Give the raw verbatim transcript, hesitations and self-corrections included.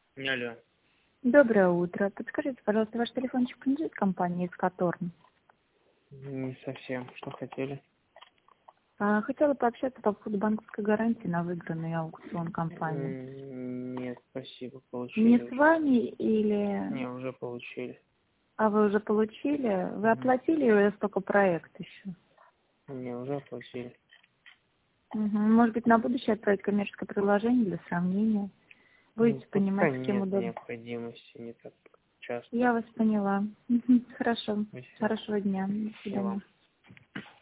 Алло. Доброе утро. Подскажите, пожалуйста, ваш телефончик принадлежит компании «Эскаторн»? Не совсем. Что хотели? А, хотела пообщаться по поводу банковской гарантии на выигранный аукцион компании. М, Нет, спасибо, Не получили с уже. вами или... Не, уже получили. А вы уже получили? Вы Мгм. оплатили или только проект еще? Не, уже оплатили. Мгм. Может быть, на будущее отправить коммерческое предложение для сравнения? Ну, Будете пока понимать, с кем нет удобно. необходимости, не так часто. Я вас поняла. Мгм. Хорошо. Спасибо. Хорошего дня. До И вам. свидания.